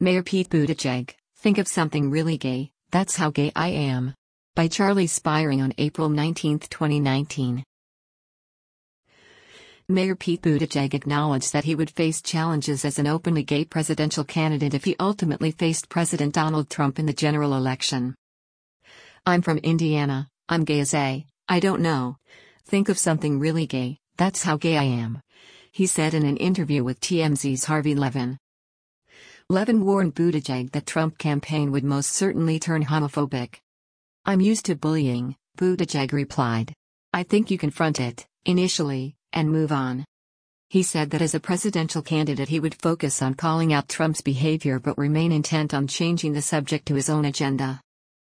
Mayor Pete Buttigieg, think of something really gay, that's how gay I am. By Charlie Spiring on April 19, 2019. Mayor Pete Buttigieg acknowledged that he would face challenges as an openly gay presidential candidate if he ultimately faced President Donald Trump in the general election. I'm from Indiana, I'm gay as I don't know. Think of something really gay, that's how gay I am. He said in an interview with TMZ's Harvey Levin. Levin warned Buttigieg that Trump campaign would most certainly turn homophobic. I'm used to bullying, Buttigieg replied. I think you confront it, initially, and move on. He said that as a presidential candidate he would focus on calling out Trump's behavior but remain intent on changing the subject to his own agenda.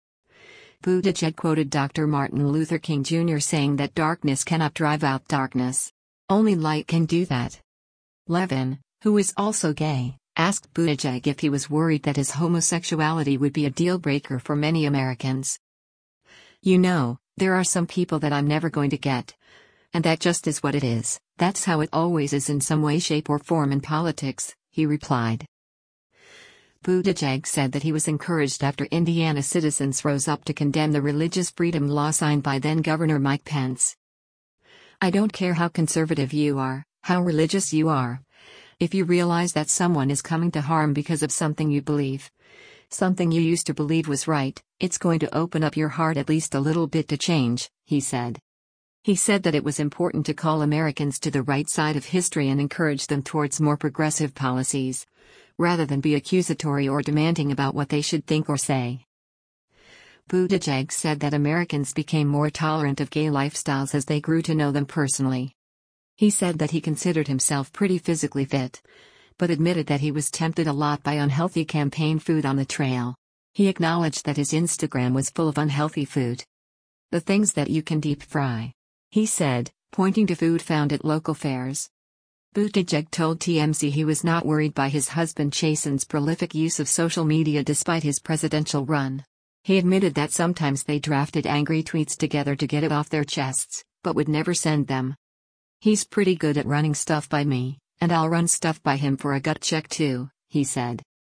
Buttigieg quoted Dr. Martin Luther King Jr. saying that darkness cannot drive out darkness. Only light can do that. Levin, who is also gay, asked Buttigieg if he was worried that his homosexuality would be a deal-breaker for many Americans. You know, there are some people that I'm never going to get. And that just is what it is, that's how it always is in some way, shape or form in politics, he replied. Buttigieg said that he was encouraged after Indiana citizens rose up to condemn the religious freedom law signed by then-Governor Mike Pence. I don't care how conservative you are, how religious you are. If you realize that someone is coming to harm because of something you believe, something you used to believe was right, it's going to open up your heart at least a little bit to change, he said. He said that it was important to call Americans to the right side of history and encourage them towards more progressive policies, rather than be accusatory or demanding about what they should think or say. Buttigieg said that Americans became more tolerant of gay lifestyles as they grew to know them personally. He said that he considered himself pretty physically fit, but admitted that he was tempted a lot by unhealthy campaign food on the trail. He acknowledged that his Instagram was full of unhealthy food. The things that you can deep fry, he said, pointing to food found at local fairs. Buttigieg told TMZ he was not worried by his husband Chasten's prolific use of social media despite his presidential run. He admitted that sometimes they drafted angry tweets together to get it off their chests, but would never send them. He's pretty good at running stuff by me, and I'll run stuff by him for a gut check too, he said.